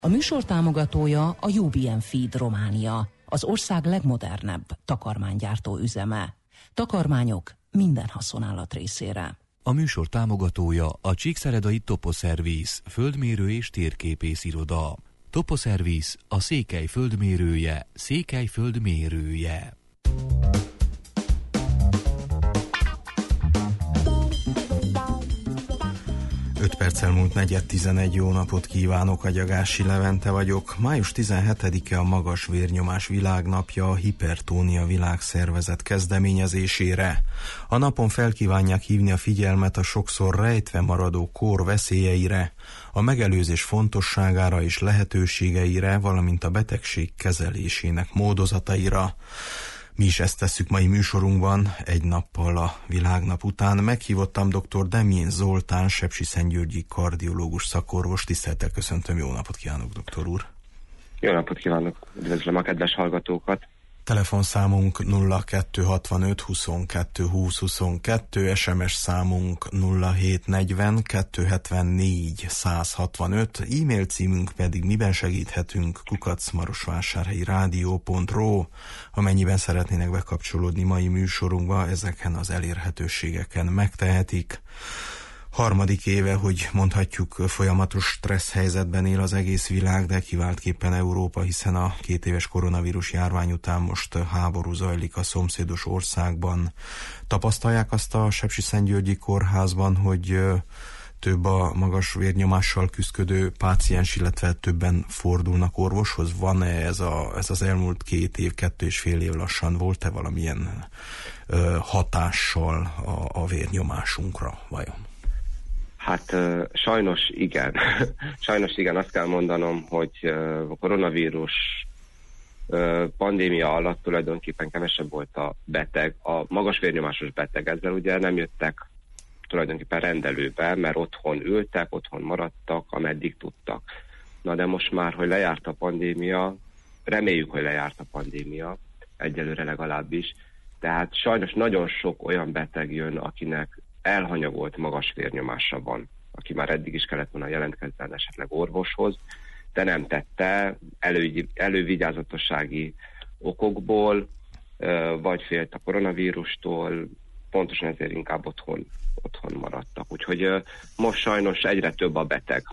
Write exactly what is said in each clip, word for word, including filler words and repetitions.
A műsor támogatója a u bé en Feed Románia, az ország legmodernebb takarmánygyártó üzeme. Takarmányok minden haszonállat részére. A műsor támogatója a Csíkszeredai Toposzervisz, földmérő és térképész iroda. Toposzervisz, a Székely földmérője, Székely földmérője. öt perccel múlt negyed tizenegy, jó napot kívánok, Agyagási Levente vagyok. május tizenhetedike a magas vérnyomás világnapja a Hipertónia Világszervezet kezdeményezésére. A napon felkívánják hívni a figyelmet a sokszor rejtve maradó kór veszélyeire, a megelőzés fontosságára és lehetőségeire, valamint a betegség kezelésének módozataira. Mi is ezt tesszük mai műsorunkban, egy nappal a világnap után. Meghívottam dr. Demjén Zoltán, sepsiszentgyörgyi kardiológus szakorvos. Tisztelettel köszöntöm, jó napot kívánok, doktor úr! Jó napot kívánok, üdvözlöm a kedves hallgatókat! Telefonszámunk nulla kettő hatvanöt huszonkettő húsz huszonkettő, es em es számunk nulla hét negyven kettő hetvennégy száz hatvanöt, e-mail címünk pedig miben segíthetünk kukac marosvásárhelyi rádió pont ro. Amennyiben szeretnének bekapcsolódni mai műsorunkba, ezeken az elérhetőségeken megtehetik. Harmadik éve, hogy mondhatjuk, folyamatos stressz helyzetben él az egész világ, de kiváltképpen Európa, hiszen a két éves koronavírus járvány után most háború zajlik a szomszédos országban. Tapasztalják azt a sepsiszentgyörgyi kórházban, hogy több a magas vérnyomással küzdködő páciens, illetve többen fordulnak orvoshoz? Van-e ez, a, ez az elmúlt két év, kettő és fél év lassan, volt-e valamilyen ö, hatással a, a vérnyomásunkra vajon? Hát sajnos igen. Sajnos igen, azt kell mondanom, hogy a koronavírus pandémia alatt tulajdonképpen kevesebb volt a beteg, a magas vérnyomásos beteg. Ezzel ugye nem jöttek tulajdonképpen rendelőbe, mert otthon ültek, otthon maradtak, ameddig tudtak. Na de most már, hogy lejárt a pandémia, reméljük, hogy lejárt a pandémia, egyelőre legalábbis, tehát sajnos nagyon sok olyan beteg jön, akinek elhanyagolt magas vérnyomása van, aki már eddig is kellett volna jelentkezzen esetleg orvoshoz, de nem tette elő, elővigyázatossági okokból, vagy félt a koronavírustól, pontosan ezért inkább otthon, otthon maradtak. Úgyhogy most sajnos egyre több a beteg.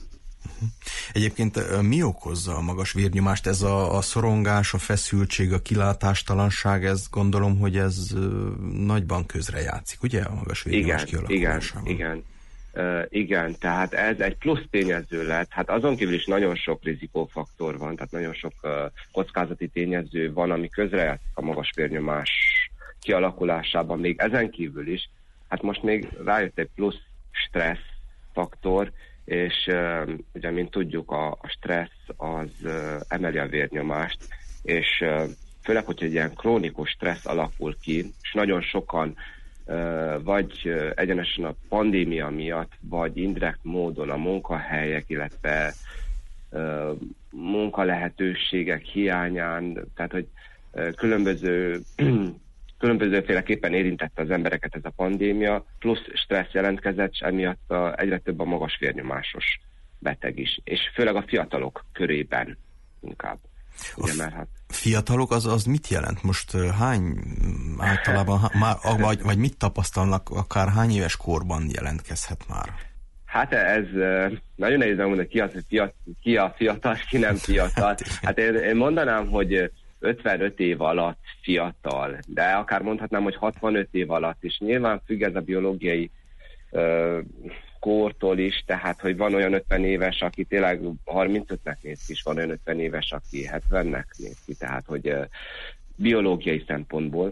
Egyébként mi okozza a magas vérnyomást? Ez a, a szorongás, a feszültség, a kilátástalanság, ez gondolom, hogy ez nagyban közrejátszik, ugye, a magas vérnyomás kialakulásában? Igen, igen, uh, igen, tehát ez egy plusz tényező lett, hát azon kívül is nagyon sok rizikófaktor van, tehát nagyon sok uh, kockázati tényező van, ami közrejátszik a magas vérnyomás kialakulásában, még ezen kívül is, hát most még rájött egy plusz stressz faktor, és uh, ugye, mint tudjuk, a, a stressz az uh, emeli a vérnyomást, és uh, főleg, hogyha egy ilyen krónikus stressz alakul ki, és nagyon sokan uh, vagy uh, egyenesen a pandémia miatt, vagy indirekt módon a munkahelyek, illetve uh, munkalehetőségek hiányán, tehát, hogy uh, különböző különbözőféleképpen érintette az embereket ez a pandémia, plusz stressz jelentkezett, és emiatt a, egyre több a magas vérnyomásos beteg is. És főleg a fiatalok körében inkább. Ugye, mert hát... Fiatalok, az, az mit jelent? Most uh, hány általában, há, már, vagy, vagy mit tapasztalnak, akár hány éves korban jelentkezhet már? Hát ez uh, nagyon nehéz megmondani, ki, az, fiat, ki a fiatal, ki nem fiatal. Hát én, én mondanám, hogy ötvenöt év alatt fiatal, de akár mondhatnám, hogy hatvanöt év alatt is. Nyilván függ ez a biológiai uh, kortól is, tehát, hogy van olyan ötven éves, aki tényleg harmincötnek néz ki, és van olyan ötven éves, aki hetvennek néz ki, tehát, hogy uh, biológiai szempontból.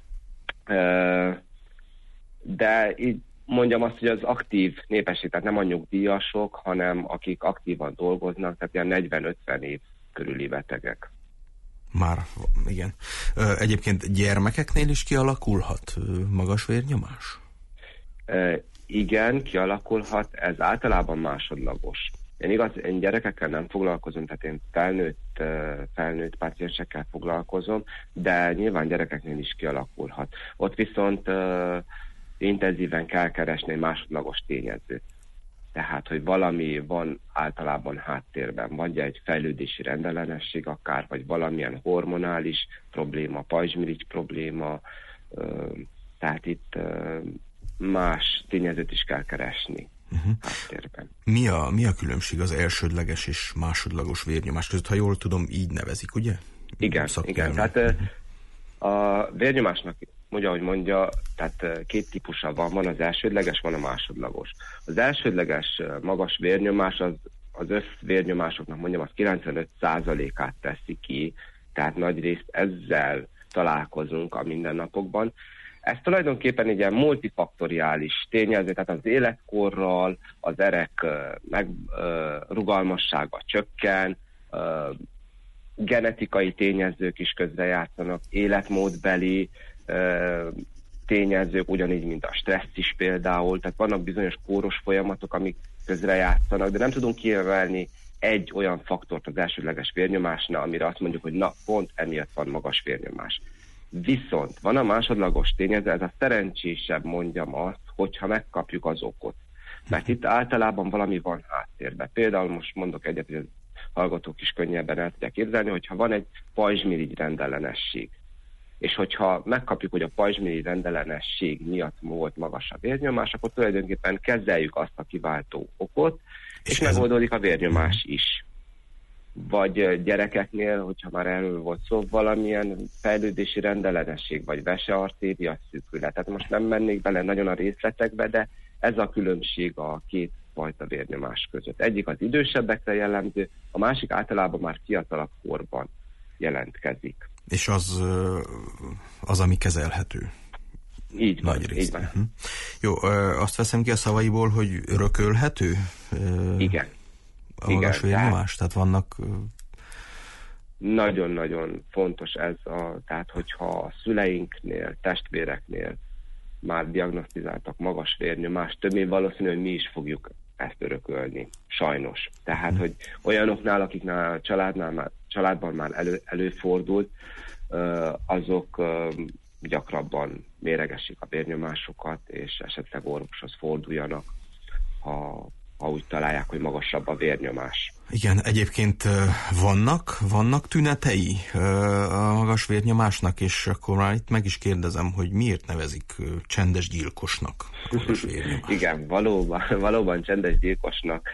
Uh, de így mondjam azt, hogy az aktív népesség, tehát nem a nyugdíjasok, hanem akik aktívan dolgoznak, tehát ilyen negyven-ötven év körüli betegek. Már, igen. Egyébként gyermekeknél is kialakulhat magas vérnyomás? E, igen, kialakulhat, ez általában másodlagos. Én igaz, én gyerekekkel nem foglalkozom, tehát én felnőtt, felnőtt páciensekkel foglalkozom, de nyilván gyerekeknél is kialakulhat. Ott viszont uh, intenzíven kell keresni másodlagos tényezőt. Tehát, hogy valami van általában háttérben, vagy egy fejlődési rendellenesség akár, vagy valamilyen hormonális probléma, pajzsmirigy probléma, tehát itt más tényezőt is kell keresni uh-huh. háttérben. Mi a, mi a különbség az elsődleges és másodlagos vérnyomás között? Ha jól tudom, így nevezik, ugye? Igen, igen. Tehát a vérnyomásnak, ugye, ahogy mondja, tehát két típusa van, van az elsődleges, van a másodlagos. Az elsődleges magas vérnyomás az, az összvérnyomásoknak, mondjam, az kilencvenöt százalékát teszi ki, tehát nagyrészt ezzel találkozunk a mindennapokban. Ez tulajdonképpen egy ilyen multifaktoriális tényező, tehát az életkorral, az erek meg, rugalmassága csökken, genetikai tényezők is közrejátszanak, életmódbeli tényezők, ugyanígy, mint a stressz is például, tehát vannak bizonyos kóros folyamatok, amik közrejátszanak, de nem tudunk kiemelni egy olyan faktort az elsődleges vérnyomásnál, amire azt mondjuk, hogy na, pont emiatt van magas vérnyomás. Viszont van a másodlagos tényező, ez a szerencsésebb, mondjam azt, hogyha megkapjuk az okot. Mert itt általában valami van háttérben. Például most mondok egyet, hogy a hallgatók is könnyebben el tudják képzelni, hogyha van egy pajzsmirigy rendellenesség, és hogyha megkapjuk, hogy a pajzsmirigy rendellenesség miatt volt magas a vérnyomás, akkor tulajdonképpen kezeljük azt a kiváltó okot, és, és megoldódik a vérnyomás is. Vagy gyerekeknél, hogyha már erről volt szó, valamilyen fejlődési rendellenesség, vagy veseartéria szűkület. Tehát most nem mennék bele nagyon a részletekbe, de ez a különbség a két fajta vérnyomás között. Egyik az idősebbekre jellemző, a másik általában már fiatalabb korban jelentkezik. És az, az ami kezelhető. Így van, nagy rész. Így van. Uh-huh. Jó, azt veszem ki a szavaiból, hogy örökölhető? Igen. A magas vérnyomás? Tehát vannak... Nagyon-nagyon fontos ez, a, tehát hogyha a szüleinknél, testvéreknél már diagnosztizáltak magas vérnyomást, többé valószínű, hogy mi is fogjuk ezt örökölni. Sajnos. Tehát, hmm. hogy olyanoknál, akiknál a családnál már, családban már elő, előfordult, azok gyakrabban méregessék a vérnyomásokat, és esetleg orvoshoz forduljanak, ha, ha úgy találják, hogy magasabb a vérnyomás. Igen, egyébként vannak, vannak tünetei a magas vérnyomásnak, és akkor már itt meg is kérdezem, hogy miért nevezik csendes gyilkosnak a magas vérnyomást. Igen, valóban, valóban csendes gyilkosnak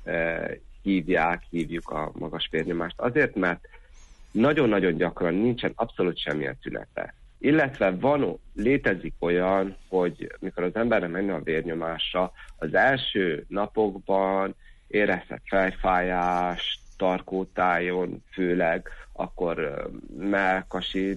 hívják, hívjuk a magas vérnyomást. Azért, mert nagyon-nagyon gyakran nincsen abszolút semmilyen tünete. Illetve van, létezik olyan, hogy mikor az embernek menne a vérnyomása, az első napokban érezhet fejfájást, tarkótájon főleg, akkor mellkasi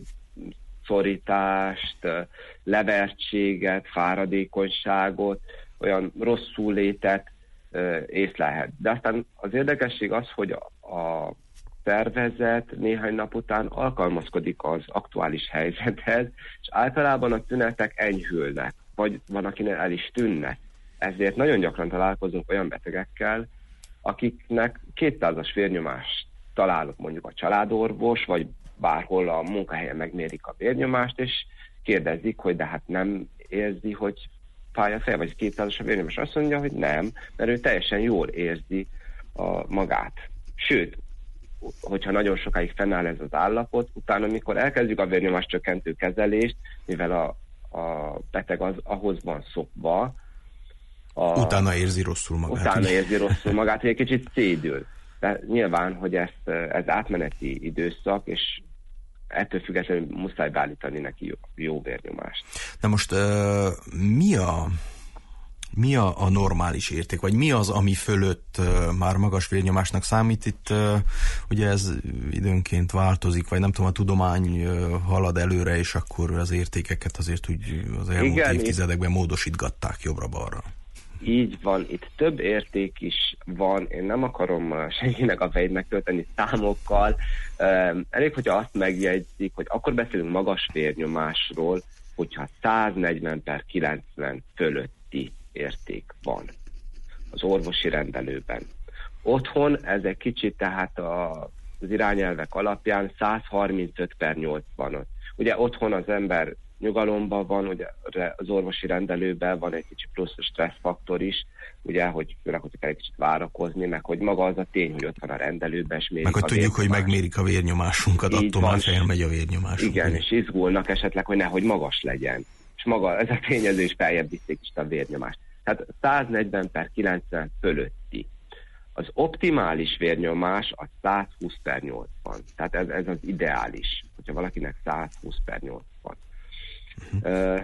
szorítást, levertséget, fáradékonyságot, olyan rosszul létet észlelhet. De aztán az érdekesség az, hogy a szervezet néhány nap után alkalmazkodik az aktuális helyzethez, és általában a tünetek enyhülnek, vagy van, akinél el is tűnnek. Ezért nagyon gyakran találkozunk olyan betegekkel, akiknek kétszázas vérnyomást találok mondjuk a családorvos, vagy bárhol a munkahelyen megmérik a vérnyomást, és kérdezik, hogy de hát nem érzi, hogy fáj a feje, vagy kétszázas a vérnyomás. Azt mondja, hogy nem, mert ő teljesen jól érzi a magát. Sőt, hogyha nagyon sokáig fennáll ez az állapot, utána, amikor elkezdjük a vérnyomás csökkentő kezelést, mivel a, a beteg az, ahhoz van szokva, a, utána érzi rosszul magát. Utána ugye? érzi rosszul magát, hogy egy kicsit szédül. De nyilván, hogy ezt, ez átmeneti időszak, és ettől függetlenül muszáj beállítani neki jó, jó vérnyomást. Na most uh, mi a mi a, a normális érték, vagy mi az, ami fölött uh, már magas vérnyomásnak számít? Itt uh, ugye ez időnként változik, vagy nem tudom, a tudomány uh, halad előre, és akkor az értékeket azért úgy az elmúlt Igen, évtizedekben itt módosítgatták jobbra-balra. Így van, itt több érték is van, én nem akarom senkinek a fejét megtölteni számokkal. Elég, hogyha azt megjegyzik, hogy akkor beszélünk magas vérnyomásról, hogyha száznegyven per kilencven fölötti érték van az orvosi rendelőben. Otthon ez egy kicsit, tehát az irányelvek alapján száz harmincöt per nyolcvanöt. Ugye otthon az ember nyugalomban van, ugye az orvosi rendelőben van egy kicsit plusz stresszfaktor is, ugye, hogy főleg, hogy kell egy kicsit várakozni, meg hogy maga az a tény, hogy ott van a rendelőben, és mérik meg hogy a tudjuk, hogy megmérik a vérnyomásunkat, így attól van, már felmegy a vérnyomásunk. Igen, és izgulnak esetleg, hogy nehogy magas legyen. És maga ez a tényező is feljebb viszik is a vérnyomást. Tehát száznegyven per kilencven fölötti. Az optimális vérnyomás az százhúsz per nyolcvan. Tehát ez, ez az ideális, hogyha valakinek százhúsz per nyolcvan. Uh-huh. Uh,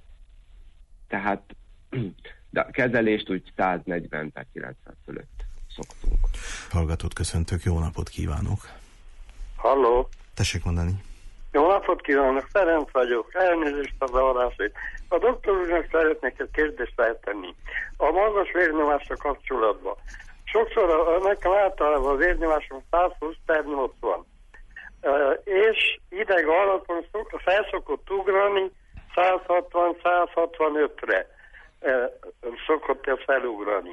tehát de a kezelést úgy száznegyven per kilencven fölött szoktunk. Hallgatót köszöntök, jó napot kívánok! Halló! Tessék mondani! Jó napot kívánok, Ferenc vagyok, elnézést a zavarásért. A doktor úrnak szeretnék egy kérdést feltenni. A magas vérnyomásra kapcsolatban. Sokszor a, nekem általában a vérnyomásom százhúsz per nyolcvan. És ideg alapon felszokott ugrani százhatvan százhatvanötre. Szokott ez felugrani.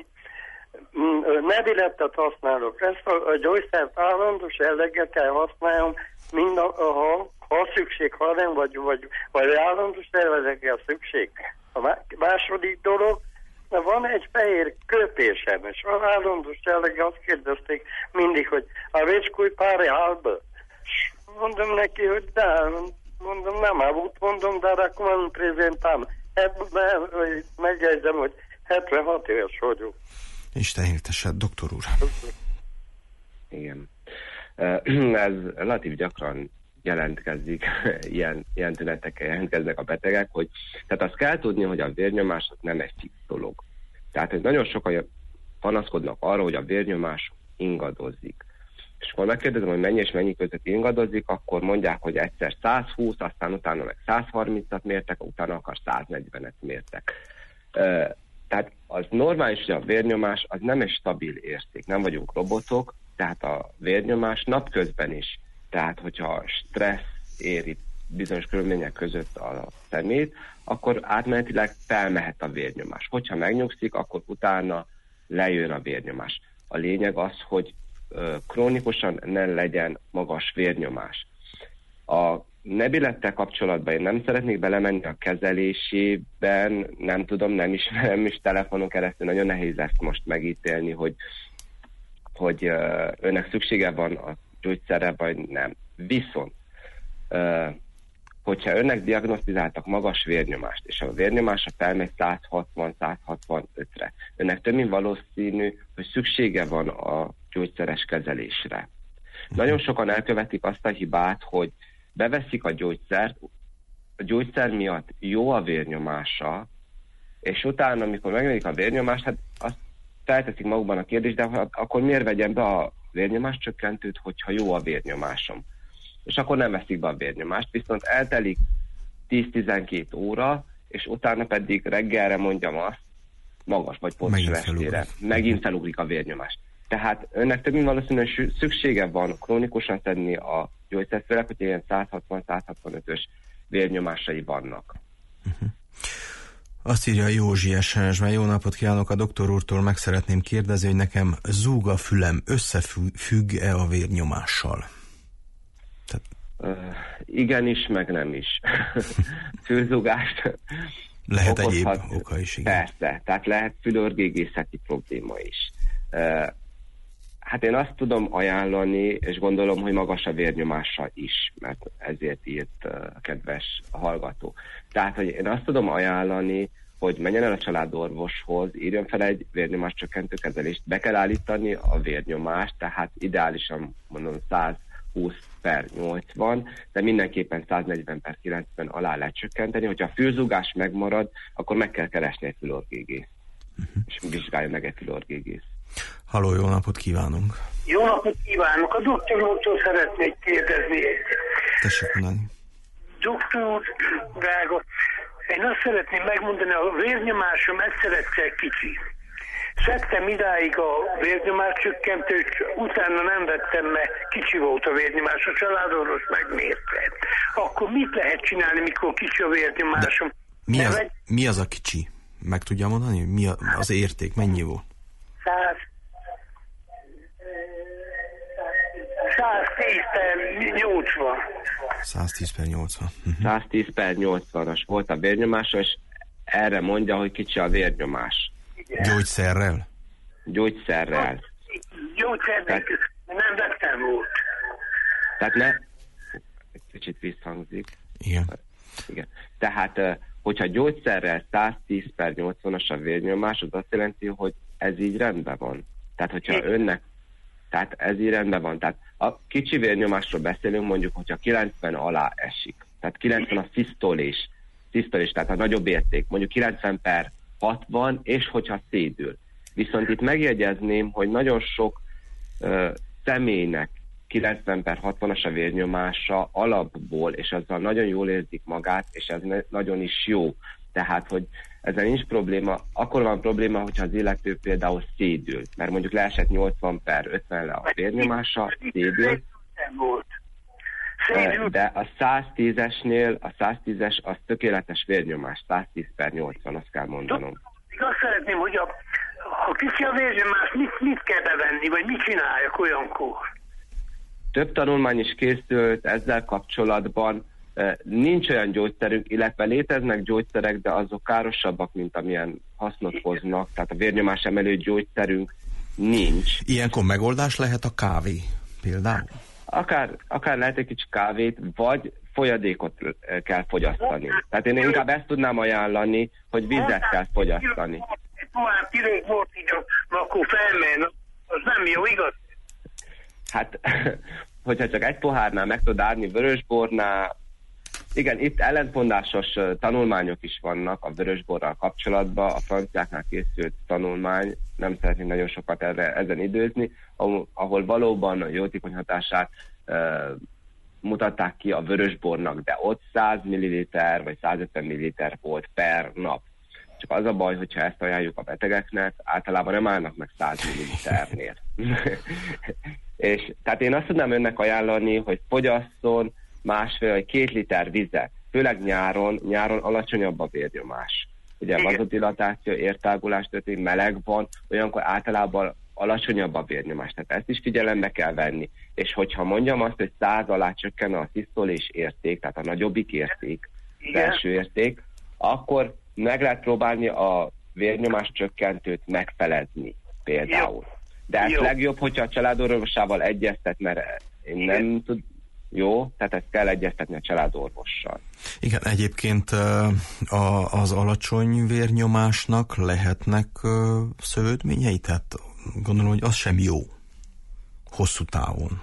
Nebilettet használok. Ezt a, a gyógyszert állandós jelleggel kell használnom, mind a, ha, ha szükség, ha nem, vagy, vagy, vagy állandós jelleggel szükség. A második dolog, van egy fehér kötésem, és az állandós jelleggel azt kérdezték mindig, hogy a vécskúj pár álba. Mondom neki, hogy de, mondom, nem út, mondom, de akkor nem prezentám. Megjegyzem, hogy hetvenhat éves vagyok. Isten éltesse, doktor úr. Igen. Ez relatív gyakran jelentkezik, ilyen, ilyen tünetekkel jelentkeznek a betegek, hogy tehát azt kell tudni, hogy a vérnyomás az nem egy fix dolog. Tehát, hogy nagyon sokan panaszkodnak arra, hogy a vérnyomás ingadozik. És akkor megkérdezem, hogy mennyi és mennyi között ingadozik, akkor mondják, hogy egyszer százhúsz, aztán utána meg százharmincat mértek, utána akar száznegyvenet mértek. Tehát az normális, hogy a vérnyomás az nem egy stabil érték, nem vagyunk robotok, tehát a vérnyomás napközben is, tehát hogyha stressz éri bizonyos körülmények között a szemét, akkor átmenetileg felmehet a vérnyomás. Hogyha megnyugszik, akkor utána lejön a vérnyomás. A lényeg az, hogy ö, krónikusan ne legyen magas vérnyomás. A nebilettel kapcsolatban én nem szeretnék belemenni a kezelésében, nem tudom, nem ismerem, és telefonon keresztül nagyon nehéz ezt most megítélni, hogy, hogy ö, önnek szüksége van a gyógyszerre, vagy nem. Viszont, ö, hogyha önnek diagnosztizáltak magas vérnyomást, és a vérnyomása felmegy százhatvan százhatvanötre, önnek több mint valószínű, hogy szüksége van a gyógyszeres kezelésre. Nagyon sokan elkövetik azt a hibát, hogy beveszik a gyógyszert, a gyógyszer miatt jó a vérnyomása, és utána, amikor megnődik a vérnyomást, hát azt felteszik magukban a kérdést, de akkor miért vegyem be a vérnyomás csökkentőt, hogyha jó a vérnyomásom? És akkor nem veszik be a vérnyomást, viszont eltelik tíz-tizenkét óra, és utána pedig reggelre mondjam azt, magas vagy pontos estére, megint felugrik a vérnyomás. Tehát önnek több mint valószínűleg szüksége van krónikusan szedni a gyógyszert, főleg, hogy ilyen százhatvan százhatvanötös vérnyomásai vannak. Uh-huh. Azt írja Józsi es em es-ben, jó napot kívánok, a doktor úrtól meg szeretném kérdezni, hogy nekem zúg a fülem, összefügg-e a vérnyomással? Tehát... Uh, igenis, meg nem is. Fülzúgást lehet okozhat, egyéb oka is, igen. Persze, tehát lehet fülorgégészeti probléma is. Uh, hát én azt tudom ajánlani, és gondolom, hogy magas a vérnyomása is, mert ezért írt uh, a kedves hallgató. Tehát, hogy én azt tudom ajánlani, hogy menjen el a családorvoshoz, írjon fel egy vérnyomás csökkentő kezelést, be kell állítani a vérnyomást, tehát ideálisan mondom százhúsz per nyolcvan, de mindenképpen száznegyven per kilencven alá lehet csökkenteni. Hogyha a fülzúgás megmarad, akkor meg kell keresni egy fülorgégészt, uh-huh. és vizsgálja meg egy fülorgégész. Halló, jó napot kívánunk! Jó napot kívánok! A doktor úrtól szeretnék kérdezni. Tessék mondani. Doktor úr, drága, én azt szeretném megmondani, a vérnyomásom egyszer-egyszer kicsi. Szedtem idáig a vérnyomáscsökkentőt, utána nem vettem, mert kicsi volt a vérnyomás, a családorvos megmérte. Akkor mit lehet csinálni, mikor kicsi a vérnyomásom? Mi az, egy... mi az a kicsi? Meg tudja mondani? Mi a, az érték? Mennyi volt? száz száz tíz per nyolcvan. száz tíz per nyolcvan. Uh-huh. száz tíz per nyolcvanas volt a vérnyomása, és erre mondja, hogy kicsi a vérnyomás. Igen. Gyógyszerrel? Gyógyszerrel. Gyógyszerrel nem vettem volt. Tehát ne... Egy kicsit visszhangzik. Igen. Igen. Tehát, hogyha gyógyszerrel száz tíz per nyolcvanas a vérnyomás, az azt jelenti, hogy ez így rendben van. Tehát, hogyha önnek... Tehát ez így rendben van. Tehát a kicsi vérnyomásról beszélünk, mondjuk, hogyha kilencven alá esik. Tehát kilencven a szisztolés. Szisztolés, tehát a nagyobb érték. Mondjuk kilencven per hatvan, és hogyha szédül. Viszont itt megjegyezném, hogy nagyon sok uh, személynek kilencven per hatvanas a vérnyomása alapból, és azzal nagyon jól érzik magát, és ez ne, nagyon is jó. Tehát, hogy ezzel nincs probléma, akkor van probléma, hogyha az illető például szédül, mert mondjuk leesett nyolcvan per ötvenre a vérnyomása, szédül, de a száz tízesnél a száz tízes az tökéletes vérnyomás, száz tíz per nyolcvan, azt kell mondanom. Azt szeretném, hogy a, ha kicsi a vérnyomás, mit, mit kell bevenni, vagy mit csináljak olyankor? Több tanulmány is készült ezzel kapcsolatban, nincs olyan gyógyszerünk, illetve léteznek gyógyszerek, de azok károsabbak, mint amilyen hasznot hoznak, tehát a vérnyomás emelő gyógyszerünk nincs. Ilyenkor megoldás lehet a kávé például? Akár, akár lehet egy kicsi kávét, vagy folyadékot kell fogyasztani. Tehát én inkább ezt tudnám ajánlani, hogy vizet kell fogyasztani. Már kilók volt így, akkor felmen, az nem jó, igaz? Hát, hogyha csak egy pohárnál meg tud árni vörösbornál, igen, itt ellentmondásos tanulmányok is vannak a vörösborral kapcsolatban, a franciáknál készült tanulmány, nem szeretnénk nagyon sokat erre, ezen időzni, ahol, ahol valóban a jótékony hatását e, mutatták ki a vörösbornak, de ott száz milliliter vagy százötven milliliter volt per nap. Csak az a baj, hogyha ezt ajánljuk a betegeknek, általában nem állnak meg száz milliliternél. És tehát én azt tudnám önnek ajánlani, hogy fogyasszon másfél vagy két liter vizet, főleg nyáron, nyáron alacsonyabb a vérnyomás. Ugye vazodilatáció, értágulás történik, meleg van, olyankor általában alacsonyabb a vérnyomás. Tehát ezt is figyelembe kell venni. És hogyha mondjam azt, hogy száz alá csökken a szisztolés érték, tehát a nagyobbik érték, az első érték, akkor meg lehet próbálni a vérnyomás csökkentőt megfelezni például. De ez legjobb, hogyha a családorvosával egyeztet, mert én igen. nem tud... Jó, tehát ezt kell egyeztetni a családorvossal. Igen, egyébként a, az alacsony vérnyomásnak lehetnek szövődményei, tehát gondolom, hogy az sem jó hosszú távon.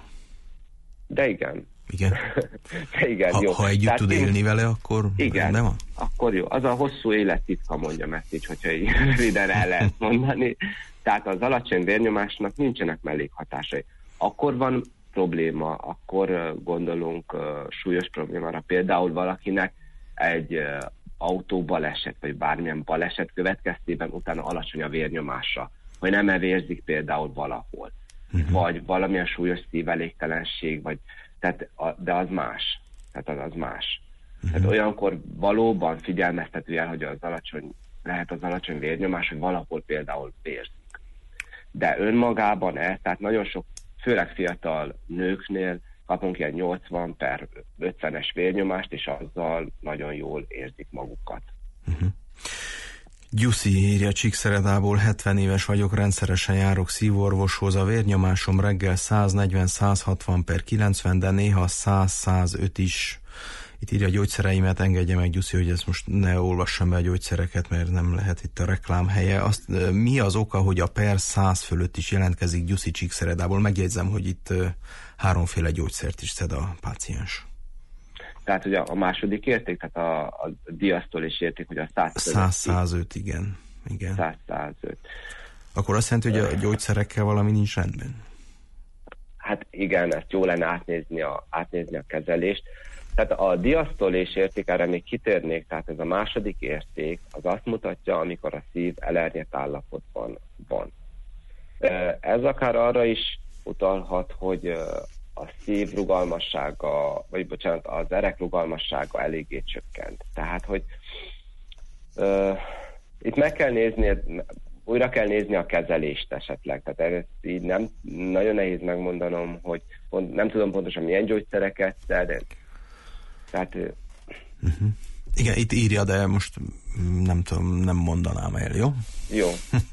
De igen. Igen? De igen, ha, jó. Ha együtt tehát tud én... élni vele, akkor igen, nem van? Akkor jó. Az a hosszú élettitka, mondjam ezt így, hogyha így röviden el lehet mondani. Tehát az alacsony vérnyomásnak nincsenek mellékhatásai. Akkor van probléma, akkor gondolunk uh, súlyos problémára. Például valakinek egy uh, autóbaleset, vagy bármilyen baleset következtében utána alacsony a vérnyomása, hogy nem evérzik például valahol, uh-huh. vagy valamilyen súlyos szívelégtelenség, vagy, tehát, a, de az más. Tehát az, az más. Uh-huh. Tehát olyankor valóban figyelmeztető el, hogy az alacsony, lehet az alacsony vérnyomás, hogy valahol például vérzik. De önmagában ez, tehát nagyon sok főleg fiatal nőknél kapunk ilyen nyolcvan per ötvenes vérnyomást, és azzal nagyon jól érzik magukat. Uh-huh. Gyuszi írja Csíkszeredából, hetven éves vagyok, rendszeresen járok szívorvoshoz, a vérnyomásom reggel száznegyven százhatvan per kilencven, de néha száz százöt is. Itt írja a gyógyszereimet, engedje meg Gyuszi, hogy ezt most ne olvassam be a gyógyszereket, mert nem lehet itt a reklám helye. Azt, mi az oka, hogy a per száz fölött is jelentkezik Gyuszi Csíkszeredából? Megjegyzem, hogy itt háromféle gyógyszert is szed a páciens. Tehát ugye a második érték, tehát a, a diasztolis érték, hogy a száz százöt, igen. igen. száz százöt. Akkor azt jelenti, hogy a gyógyszerekkel valami nincs rendben? Hát igen, ezt jó lenne átnézni a, átnézni a kezelést. Tehát a diasztolés érték, erre még kitérnék, tehát ez a második érték, az azt mutatja, amikor a szív elernyett állapotban van. Ez akár arra is utalhat, hogy a szív rugalmassága, vagy bocsánat, az erek rugalmassága eléggé csökkent. Tehát, hogy uh, itt meg kell nézni, újra kell nézni a kezelést esetleg. Tehát ezt így nem nagyon nehéz megmondanom, hogy pont, nem tudom pontosan milyen gyógyszereket szed, de tehát... Uh-huh. Igen, itt írja, de most nem tudom, nem mondanám el, jó? Jó.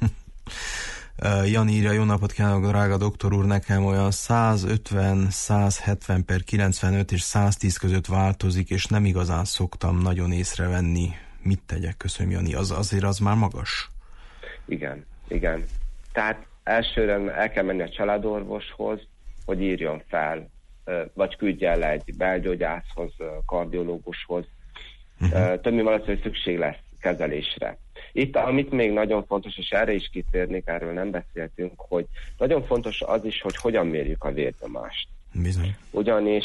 Jan írja, jó napot kívánok, drága doktor úr, nekem olyan százötven százhetven per kilencvenöt és száztíz között változik, és nem igazán szoktam nagyon észrevenni. Mit tegyek? Köszönöm, Jani. Az, azért az már magas? Igen, igen. Tehát elsőre el kell menni a családorvoshoz, hogy írjon fel, vagy küldje le egy belgyógyászhoz, kardiológushoz. Uh-huh. Többé valószínűleg szükség lesz kezelésre. Itt, amit még nagyon fontos, és erre is kitérnék, erről nem beszéltünk, hogy nagyon fontos az is, hogy hogyan mérjük a vérnyomást. Bizony. Ugyanis,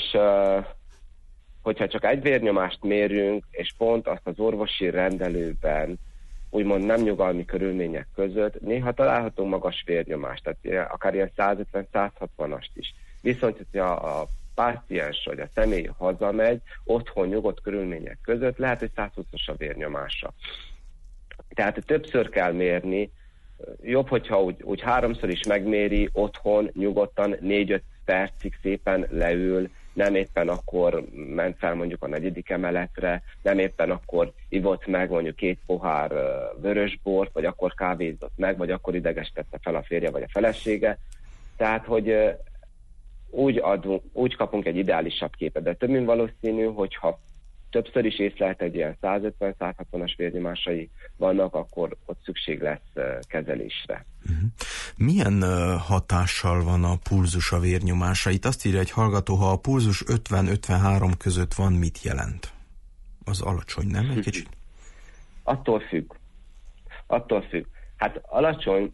hogyha csak egy vérnyomást mérünk, és pont azt az orvosi rendelőben, úgymond nem nyugalmi körülmények között, néha találhatunk magas vérnyomást, tehát akár ilyen százötven százhatvanast is. Viszont, hogyha a páciens vagy a személy hazamegy, otthon nyugodt körülmények között, lehet, hogy százhúszas a vérnyomása. Tehát többször kell mérni, jobb, hogyha úgy, úgy háromszor is megméri, otthon nyugodtan négy-öt percig szépen leül, nem éppen akkor ment fel mondjuk a negyedik emeletre, nem éppen akkor ivott meg mondjuk két pohár vörösbort, vagy akkor kávézott meg, vagy akkor idegesítette fel a férje vagy a felesége. Tehát, hogy úgy, adunk, úgy kapunk egy ideálisabb képet, de több mint valószínű, hogyha többször is észlelt egy ilyen százötven százhatvanas vérnyomásai vannak, akkor ott szükség lesz kezelésre. Uh-huh. Milyen uh, hatással van a pulzus a vérnyomásra? Itt azt írja egy hallgató, ha a pulzus ötven-ötvenhárom között van, mit jelent? Az alacsony, nem? Egy kicsit? Attól függ. Attól függ. Hát alacsony...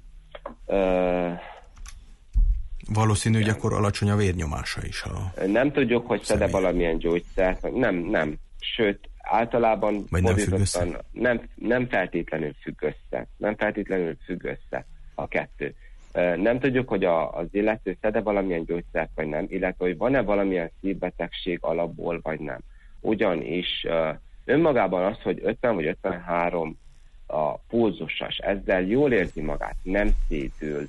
uh, Valószínű, hogy akkor alacsony a vérnyomása is. A nem tudjuk, hogy szed-e valamilyen gyógyszert. Nem, nem. Sőt, általában nem, függ nem, nem feltétlenül függ össze. Nem feltétlenül függ össze a kettő. Nem tudjuk, hogy a, az illető szed-e valamilyen gyógyszert, vagy nem, illetve hogy van-e valamilyen szívbetegség alapból, vagy nem. Ugyanis önmagában az, hogy ötven vagy ötvenhárom a pulzussas, ezzel jól érzi magát, nem szédül,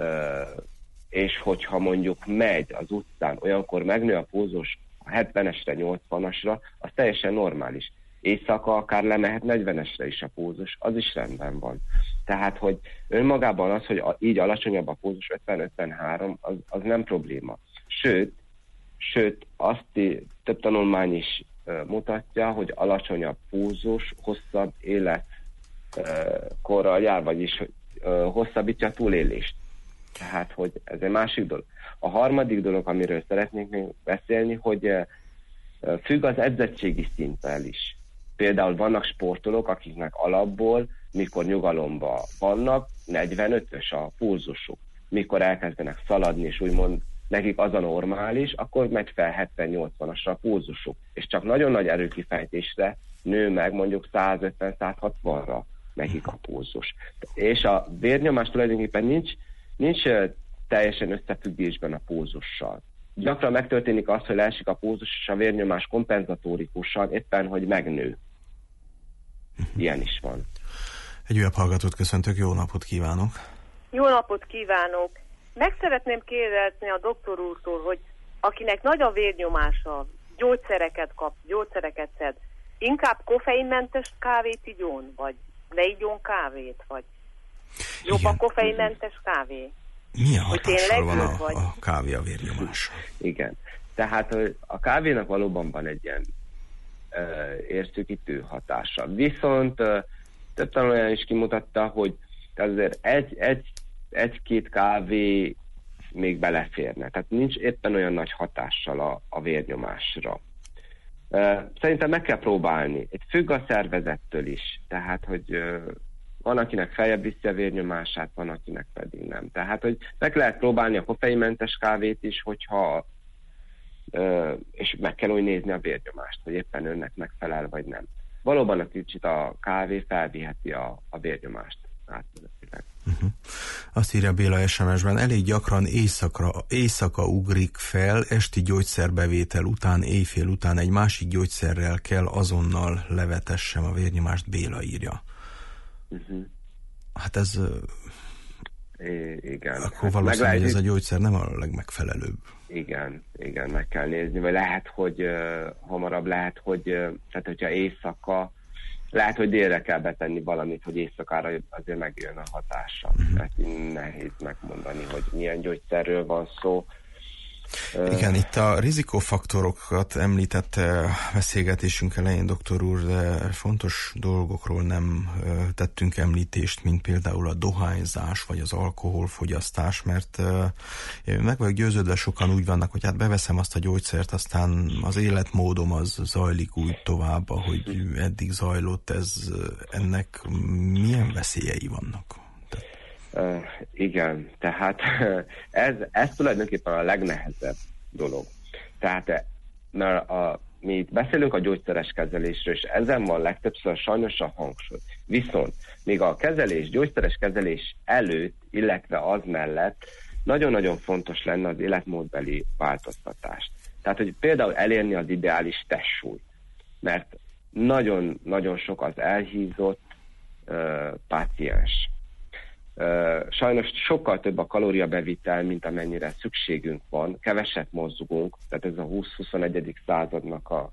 és hogyha mondjuk megy az utcán, olyankor megnő a pulzus a hetvenesre, nyolcvanasra, az teljesen normális. Éjszaka akár lemehet negyvenesre is a pulzus, az is rendben van. Tehát, hogy önmagában az, hogy a, így alacsonyabb a pulzus ötven-ötvenhárom, az, az nem probléma. Sőt, sőt, azt több tanulmány is uh, mutatja, hogy alacsonyabb pulzus hosszabb életkorral uh, jár, vagyis uh, hosszabbítja a túlélést. Tehát, hogy ez egy másik dolog. A harmadik dolog, amiről szeretnék még beszélni, hogy függ az edzettségi szinttel is. Például vannak sportolók, akiknek alapból, mikor nyugalomban vannak, negyvenötös a pulzusuk. Mikor elkezdenek szaladni, és úgymond nekik az a normális, akkor megy fel hetven-nyolcvanasra a pulzusuk. És csak nagyon nagy erőkifejtésre nő meg mondjuk százötven-százhatvanra nekik a pulzus. És a vérnyomás tulajdonképpen nincs nincs teljesen összefüggésben a pulzussal. Gyakran megtörténik az, hogy leesik a pulzus, és a vérnyomás kompenzatórikusan éppen, hogy megnő. Ilyen is van. Egy újabb hallgatót köszöntök, jó napot kívánok! Jó napot kívánok! Meg szeretném kérdezni a doktor úrtól, hogy akinek nagy a vérnyomása, gyógyszereket kap, gyógyszereket szed, inkább koffeinmentes kávét igyon, vagy ne igyon kávét, vagy jobb a koffeinmentes kávé? Milyen hatással van a, a kávé a vérnyomásra? Igen. Tehát a kávénak valóban van egy ilyen uh, érszűkítő hatása. Viszont uh, több tanulmány is kimutatta, hogy azért egy, egy, egy-két kávé még beleférne. Tehát nincs éppen olyan nagy hatással a, a vérnyomásra. Uh, szerintem meg kell próbálni. Itt függ a szervezettől is. Tehát, hogy uh, van, akinek feljebb viszi a vérnyomását, van, akinek pedig nem. Tehát, hogy meg lehet próbálni a koffeinmentes kávét is, hogyha ö, és meg kell úgy nézni a vérnyomást, hogy éppen önnek megfelel, vagy nem. Valóban a kicsit a kávé felviheti a, a vérnyomást. Uh-huh. Azt írja Béla es em es-ben, elég gyakran éjszakra, éjszaka ugrik fel, esti gyógyszerbevétel után, éjfél után egy másik gyógyszerrel kell azonnal levetessem a vérnyomást, Béla írja. Uh-huh. Hát ez... I- igen. Akkor hát valószínűleg ez a gyógyszer nem a legmegfelelőbb. Igen, igen, meg kell nézni, vagy lehet, hogy uh, hamarabb lehet, hogy uh, tehát hogyha éjszaka, lehet, hogy délre kell betenni valamit, hogy éjszakára azért megjön a hatása. Uh-huh. Tehát nehéz megmondani, hogy milyen gyógyszerről van szó. Igen, itt a rizikófaktorokat említette beszélgetésünk elején, doktor úr, de fontos dolgokról nem tettünk említést, mint például a dohányzás, vagy az alkoholfogyasztás, mert meg vagyok győződve, sokan úgy vannak, hogy hát beveszem azt a gyógyszert, aztán az életmódom az zajlik úgy tovább, ahogy eddig zajlott, ez ennek milyen veszélyei vannak? Uh, igen, tehát ez, ez tulajdonképpen a legnehezebb dolog. Tehát mert a, mi itt beszélünk a gyógyszeres kezelésről, és ezen van legtöbbször sajnos a hangsúly. Viszont még a kezelés, gyógyszeres kezelés előtt, illetve az mellett nagyon-nagyon fontos lenne az életmódbeli változtatást. Tehát, hogy például elérni az ideális testsúlyt, mert nagyon-nagyon sok az elhízott uh, páciens. Uh, sajnos sokkal több a kalóriabevitel, mint amennyire szükségünk van, keveset mozgunk, tehát ez a húsz-huszonegyedik századnak a,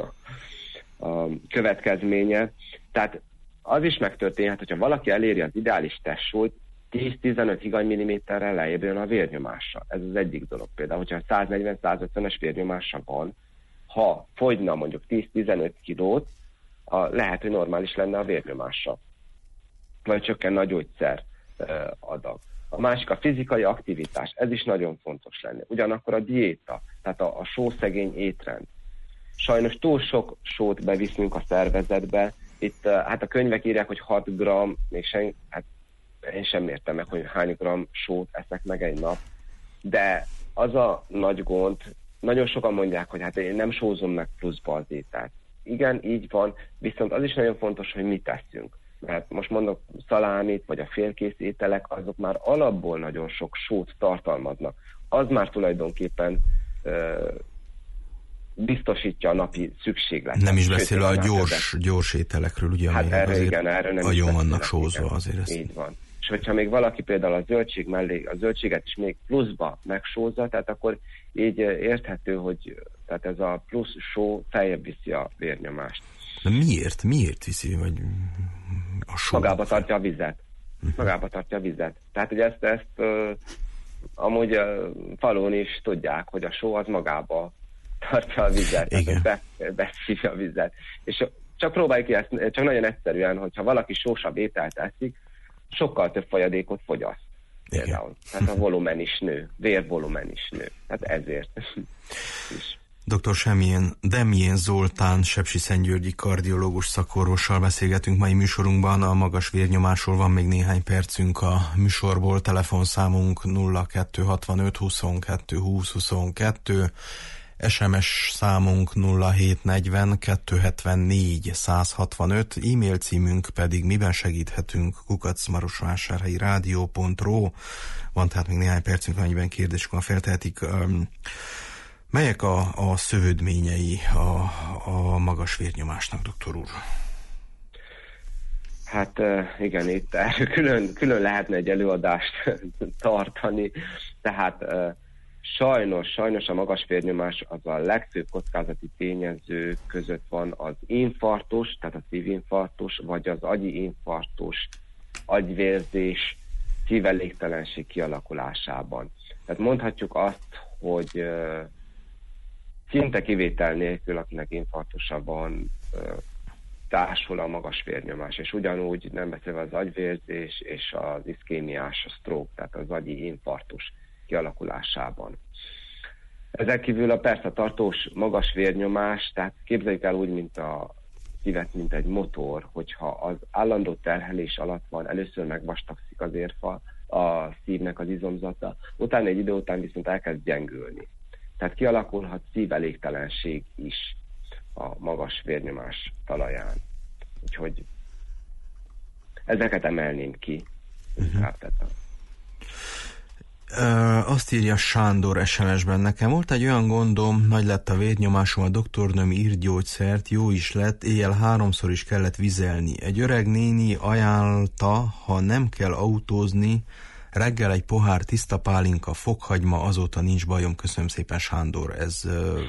a, a következménye. Tehát az is megtörténhet, hogyha valaki eléri az ideális testsúlyt, tíz-tizenöt higanymilliméterrel lejjebb jön a vérnyomása. Ez az egyik dolog. Például, hogyha száznegyven-százötvenes vérnyomása van, ha fogyna mondjuk tíz-tizenöt kilót, a, lehet, hogy normális lenne a vérnyomása. Vagy csökkenne a gyógyszer adag. A másik a fizikai aktivitás, ez is nagyon fontos lenne. Ugyanakkor a diéta, tehát a, a sószegény étrend. Sajnos túl sok sót beviszünk a szervezetbe. Itt hát a könyvek írják, hogy hat gramm, még sen, hát én sem értem meg, hogy hány gramm sót eszek meg egy nap. De az a nagy gond, nagyon sokan mondják, hogy hát én nem sózom meg pluszba az ételt. Igen, így van, viszont az is nagyon fontos, hogy mit teszünk. Mert most mondok szalámit, vagy a félkész ételek, azok már alapból nagyon sok sót tartalmaznak. Az már tulajdonképpen ö, biztosítja a napi szükségletet. Nem is beszél a gyors, gyors ételekről, ugye? Hát erre igen, erre nem nagyon vannak sózva igen. azért. Ezt. Így van. És hogyha még valaki például a zöldség mellé, a zöldséget is még pluszba megsózza, tehát akkor így érthető, hogy tehát ez a plusz só feljebb viszi a vérnyomást. De miért? Miért viszi? Vagy a só? Magába tartja a vizet. Magába tartja a vizet. Tehát, hogy ezt, ezt uh, amúgy uh, falun is tudják, hogy a só az magába tartja a vizet. Igen. Tehát beszívja a vizet. És csak próbáljuk ki ezt, csak nagyon egyszerűen, hogyha valaki sósabb ételt eszik, sokkal több folyadékot fogyaszt. Például. Tehát a volumen is nő. Vérvolumen is nő. Tehát ezért is. doktor Semmilyen Demjén Zoltán, sepsiszentgyörgyi kardiológus szakorvossal beszélgetünk mai műsorunkban. A magas vérnyomásról van még néhány percünk a műsorból. Telefonszámunk nulla kettő hatvanöt huszonkettő húsz huszonkettő, es em es számunk nulla hét negyven kettő hetvennégy száz hatvanöt, e-mail címünk pedig miben segíthetünk kukac marosvásárhelyi rádió pont ro. Van tehát még néhány percünk, amennyiben kérdésükön feltehetik. Melyek a, a szövődményei a, a magas vérnyomásnak, doktor úr? Hát igen, itt erről külön, külön lehetne egy előadást tartani, tehát sajnos, sajnos a magas vérnyomás az a legfőbb kockázati tényező között van az infarktus, tehát a szívinfarktus, vagy az agyi infarktus, agyvérzés, szívelégtelenség kialakulásában. Tehát mondhatjuk azt, hogy szinte kivétel nélkül, akinek infarktusa van, társul a magas vérnyomás, és ugyanúgy nem beszélve az agyvérzés és az iszkémiás, a stroke, tehát az agyi infarktus kialakulásában. Ezek kívül a persze tartós magas vérnyomás, tehát képzeljük el úgy, mint a szívet, mint egy motor, hogyha az állandó terhelés alatt van, először megvastagszik az érfal, a szívnek az izomzata, utána egy idő után viszont elkezd gyengülni. Tehát kialakulhat szívelégtelenség is a magas vérnyomás talaján. Úgyhogy ezeket emelném ki. Uh-huh. Ö, azt írja Sándor es em es-ben, nekem volt egy olyan gondom, nagy lett a vérnyomásom, a doktornőm írt gyógyszert, jó is lett, éjjel háromszor is kellett vizelni. Egy öreg néni ajánlta, ha nem kell autózni, reggel egy pohár tiszta pálinka, fokhagyma, azóta nincs bajom. Köszönöm szépen, Sándor. Ez... Uh...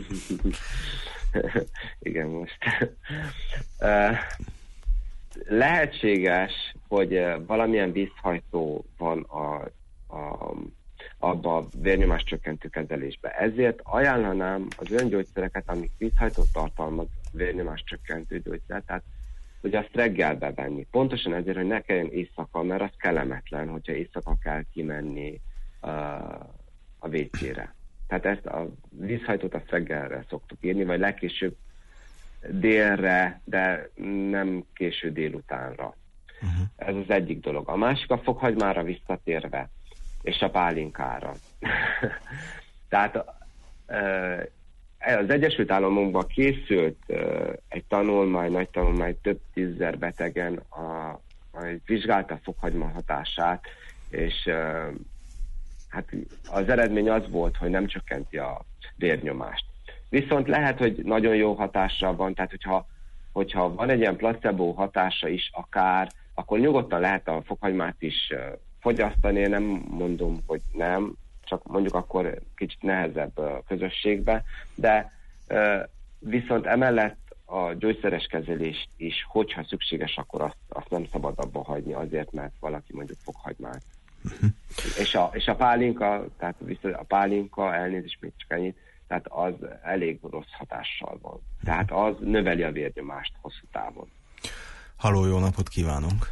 Igen, most. uh, lehetséges, hogy valamilyen vízhajtó van a, a, abba a vérnyomás csökkentő kezelésbe. Ezért ajánlanám az olyan gyógyszereket, amik vízhajtót tartalmaz, vérnyomás csökkentő gyógyszer, tehát hogy azt reggel bevenni. Pontosan ezért, hogy ne kelljen éjszaka, mert az kellemetlen, hogyha éjszaka kell kimenni uh, a vécére. Tehát ezt a vízhajtót azt reggelre szoktuk írni, vagy legkésőbb délre, de nem késő délutánra. Uh-huh. Ez az egyik dolog. A másik a fokhagymára visszatérve, és a pálinkára. Tehát uh, az Egyesült Államokban készült uh, egy tanulmány, nagy tanulmány, több tízezer betegen a, a, vizsgálta a fokhagyma hatását, és uh, hát az eredmény az volt, hogy nem csökkenti a vérnyomást. Viszont lehet, hogy nagyon jó hatással van, tehát hogyha, hogyha van egy ilyen placebo hatása is akár, akkor nyugodtan lehet a fokhagymát is uh, fogyasztani, én nem mondom, hogy nem, csak mondjuk akkor kicsit nehezebb uh, közösségbe, de uh, viszont emellett a gyógyszeres kezelést is, hogyha szükséges, akkor azt, azt nem szabad abba hagyni azért, mert valaki mondjuk fokhagymát. Uh-huh. És, a, és a pálinka, tehát a pálinka, elnézést még csak ennyit, tehát az elég rossz hatással van. Tehát az növeli a vérnyomást hosszú távon. Halló, jó napot kívánunk!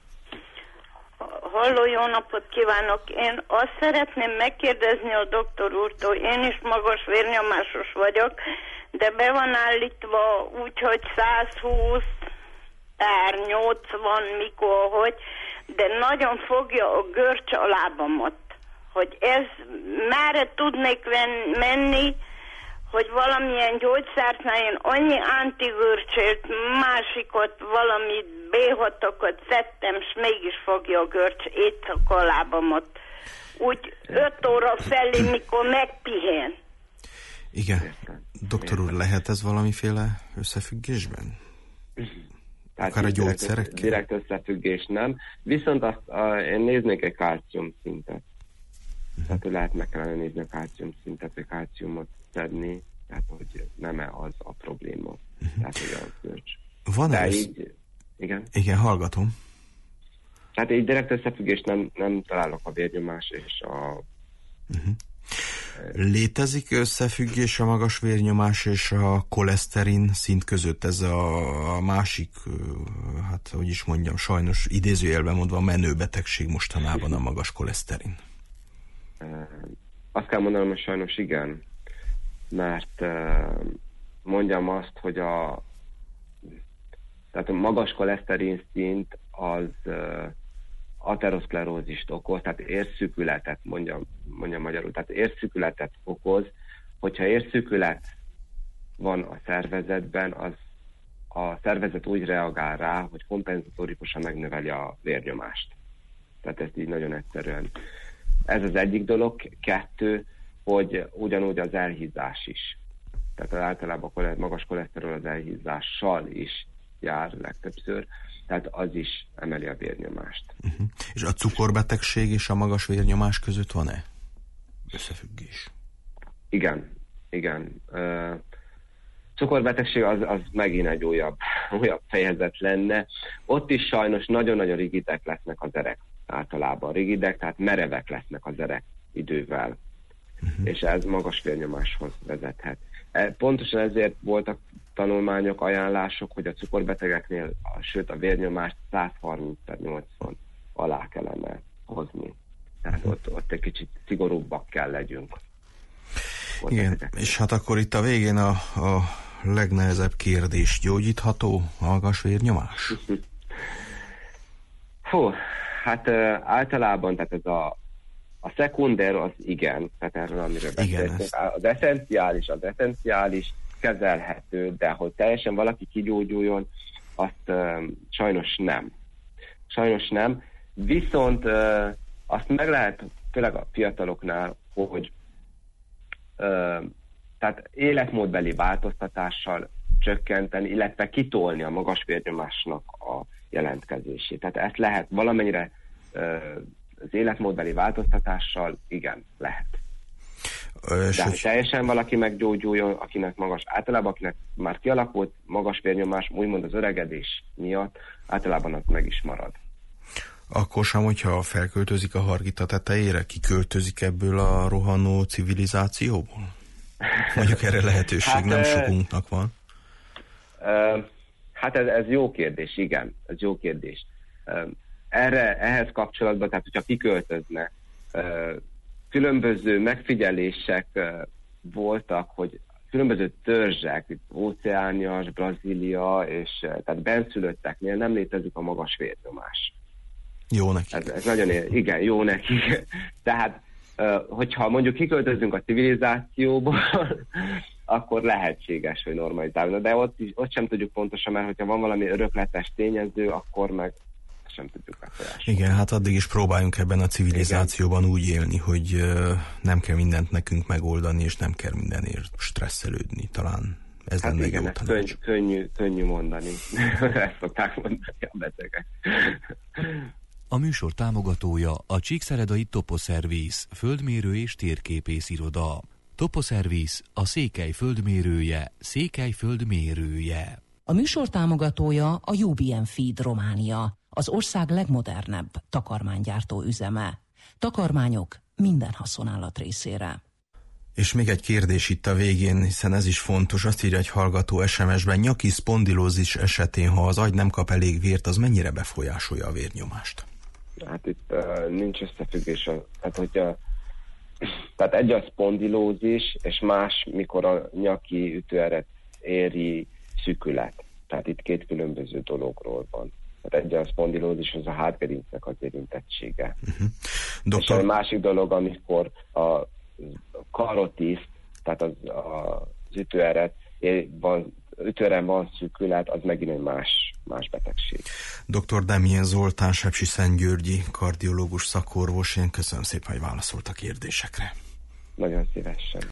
Halló, jó napot kívánok! Én azt szeretném megkérdezni a doktor úrtól, én is magas vérnyomásos vagyok, de be van állítva úgy, hogy százhúsz per nyolcvan, mikor, hogy, de nagyon fogja a görcs a lábamat. Hogy ez merre tudnék ven, menni, hogy valamilyen gyógyszert, én annyi antigörcsért, másikat, valami bé hatokat szedtem, és mégis fogja a görcs éjszaka a lábamat. Úgy öt óra felé, mikor megpihen. Igen. Doktor úr, lehet ez valamiféle összefüggésben? Tehát akár a gyógyszerekkel? Direkt összefüggés nem. Viszont azt, a, én néznék egy kálcium szintet. Uh-huh. Tehát, hogy lehet meg kellene nézni a kálcium szintet, vagy kálciumot szedni, tehát, hogy nem-e az a probléma. Uh-huh. Tehát, hogy a görcs. Van-e ez? Így, igen? Igen, hallgatom. Tehát egy direkt összefüggést nem, nem találok a vérnyomás és a... Uh-huh. Létezik összefüggés a magas vérnyomás és a koleszterin szint között? Ez a, a másik, hát hogy is mondjam, sajnos idézőjelben mondva menő betegség mostanában a magas koleszterin. Azt kell mondanom, hogy sajnos igen, mert mondjam azt, hogy a, tehát a magas koleszterin szint az ateroszklerózist okoz, tehát érszűkületet, mondjam, mondjam magyarul, tehát érszűkületet okoz. Hogyha érszűkület van a szervezetben, az a szervezet úgy reagál rá, hogy kompenzatórikusan megnöveli a vérnyomást. Tehát ezt így nagyon egyszerűen. Ez az egyik dolog. Kettő, hogy ugyanúgy az elhízás is. Tehát általában a magas koleszterol az elhízással is jár legtöbbször, tehát az is emeli a vérnyomást. Uh-huh. És a cukorbetegség és a magas vérnyomás között van-e összefüggés? Igen, igen. Uh, cukorbetegség az, az megint egy újabb, újabb fejezet lenne. Ott is sajnos nagyon-nagyon rigidek lesznek az erek általában. Rigidek, tehát merevek lesznek az erek idővel. Uh-huh. És ez magas vérnyomáshoz vezethet. Pontosan ezért voltak tanulmányok, ajánlások, hogy a cukorbetegeknél, sőt a vérnyomást száz harminc per nyolcvan alá kellene hozni. Tehát ott, ott egy kicsit szigorúbbak kell legyünk. Igen, és hát akkor itt a végén a, a legnehezebb kérdés, gyógyítható a magas vérnyomás? Hú, hát uh, általában, tehát ez a A szekunder az igen, tehát erről, amiről beszéltünk. Az eszenciális, az eszenciális kezelhető, de hogy teljesen valaki kigyógyuljon, azt uh, sajnos nem. Sajnos nem. Viszont uh, azt meg lehet főleg a fiataloknál, hogy ö, tehát életmódbeli változtatással csökkenteni, illetve kitolni a magas vérnyomásnak a jelentkezését. Tehát ezt lehet valamennyire ö, az életmódbeli változtatással, igen, lehet. De hogy teljesen valaki meggyógyuljon, akinek magas, általában akinek már kialakult magas vérnyomás, úgymond az öregedés miatt, általában az meg is marad. Akkor sem, hogyha felköltözik a Hargita tetejére, kiköltözik ebből a rohanó civilizációból? Mondjuk erre lehetőség hát, nem sokunknak van. Uh, hát ez, ez jó kérdés, igen, ez jó kérdés. Uh, erre, ehhez kapcsolatban, tehát hogyha kiköltözne, uh, különböző megfigyelések uh, voltak, hogy különböző törzsek, itt Óceánias, Brazília, és uh, tehát benszülötteknél nem létezik a magas vérnyomás. Jó neki. Ez, ez nagyon, igen, jó neki. Tehát, uh, hogyha mondjuk kiköltözünk a civilizációból, akkor lehetséges, hogy normalizálna. De ott, is, ott sem tudjuk pontosan, mert hogyha van valami örökletes tényező, akkor meg sem tudjuk befolyásolni. Igen, hát addig is próbáljunk ebben a civilizációban igen. úgy élni, hogy uh, nem kell mindent nekünk megoldani, és nem kell mindenért stresszelődni. Talán ez hát lenne igen, jó ez tanács. Könny, könnyű, könnyű mondani. Ezt szokták mondani a betegek. A műsor támogatója a Csíkszeredai Toposzervisz, földmérő és térképész iroda. Toposzervisz, a Székely földmérője, Székely földmérője. A műsor támogatója a U B M Feed Románia, az ország legmodernebb takarmánygyártó üzeme. Takarmányok minden haszonállat részére. És még egy kérdés itt a végén, hiszen ez is fontos. Azt írja egy hallgató es em es-ben, nyaki szpondilózis esetén, ha az agy nem kap elég vért, az mennyire befolyásolja a vérnyomást? Hát itt uh, nincs összefüggés. Tehát, hogyha, tehát egy a szpondilózis, és más, mikor a nyaki ütőeret éri szűkület. Tehát itt két különböző dologról van. Tehát egy a szpondilózis, az a hátgerincnek az érintettsége. Uh-huh. Doktor... És a másik dolog, amikor a karotiszt, tehát az, az ütőeret van, ütőeren van szűkület, az megint egy más, más betegség. doktor Demjén Zoltán, sepsiszentgyörgyi kardiológus szakorvos, én köszönöm szépen, hogy válaszolt a kérdésekre. Nagyon szívesen.